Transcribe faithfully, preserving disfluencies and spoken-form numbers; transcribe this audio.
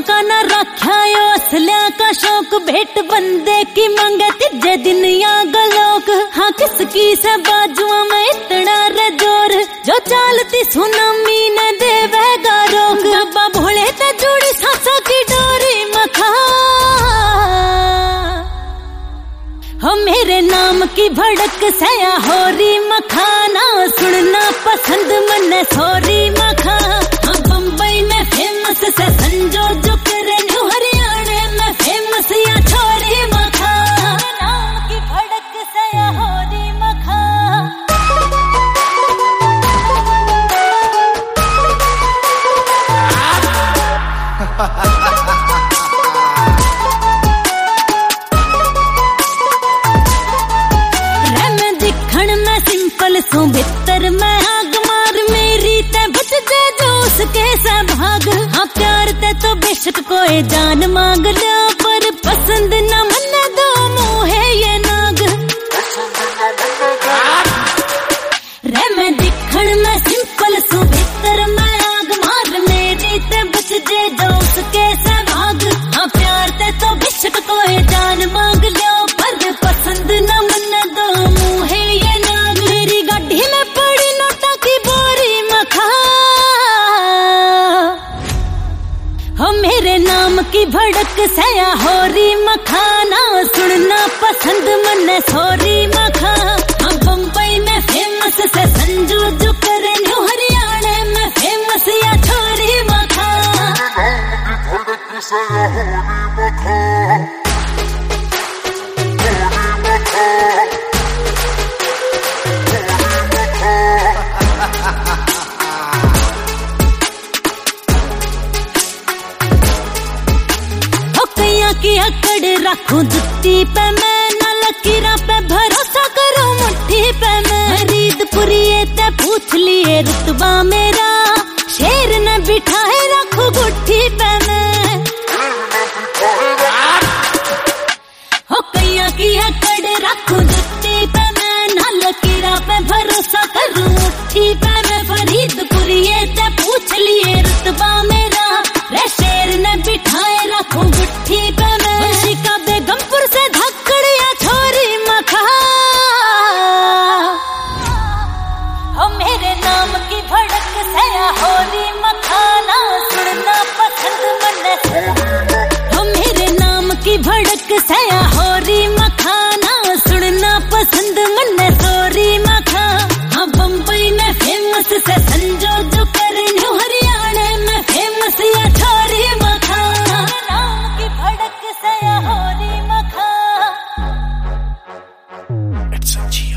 का न रखा यो असलिया का शौक, भेंट बंदे की मांगे तीजे दिन या गलोक। हाँ किसकी से बाजुआ में इतना रे जोर, जो चालती सुनामी न देवेगा रोक। बाबा भोले ते जुड़ी सांसों की डोरी मखा, हो मेरे नाम की भड़क सया होरी मखाना, सुनना पसंद मन सोरी मखा। हाँ बम्बई में फेमस से संजो जो करे, न्यू हरियाणा में फेमस या छोरी मखा। नाम की भड़क सया होरी मखा। सिंपल सो भीतर मैं आग मार, मेरी ते बुझ जे जो उसके से भाग। हाँ प्यार ते तो बेशक कोई जान मांग लिया, पर पसंद न मन दो मुहे ये नाग। रे मैं दिखण में सिंपल सो भीतर मैं आग मार, मेरी ते बुझ जे जो उसके से भाग। हाँ प्यार ते तो बेशक कोई जान मांग लिया, पर पसंद न मन दो मुहे ये नाग। मेरी गाड़ी में पड़ी नोटा की बोरी मखा, हो मेरे नाम की भड़क सया होरी मखाना, सुनना पसंद मन सोरी मखा। हम बम्बई में फेमस से संजू जो करे, न्यू हरियाणा में फेमस या छोरी मखा। नाम की भड़क सया होरी मखा, की अकड़ रखूं जुत्ती पे मैं, न लकीरा पे भरोसा करूं मुट्ठी पे मैं। खरीद पुरिये ते पूछ लिए रुतबा मेरा, शेर न बिठाए रखूं गुट्ठी पे मैं। हो कैया की अकड़ रखूं जुत्ती पे मैं, न लकीरा पे भरोसा करूं मुट्ठी पे मैं। खरीद पुरिये ते पूछ लिए रुतबा मेरा, रे शेर न बिठाए रखूं गुट्ठी पे मैं। शिका बेगमपुर से धक्कड़ या छोरी मखा, हो मेरे नाम की भड़क सया होरी मखाना, सुनना पसंद मन। हो मेरे नाम की भड़क सया होरी मखाना, सुनना पसंद मन सोरी मखा। हाँ बम्बई में फेमस से संजो जो करे, न्यू हरियाणा में फेमस या छोरी मखा। नाम की भड़क सया होरी मखा।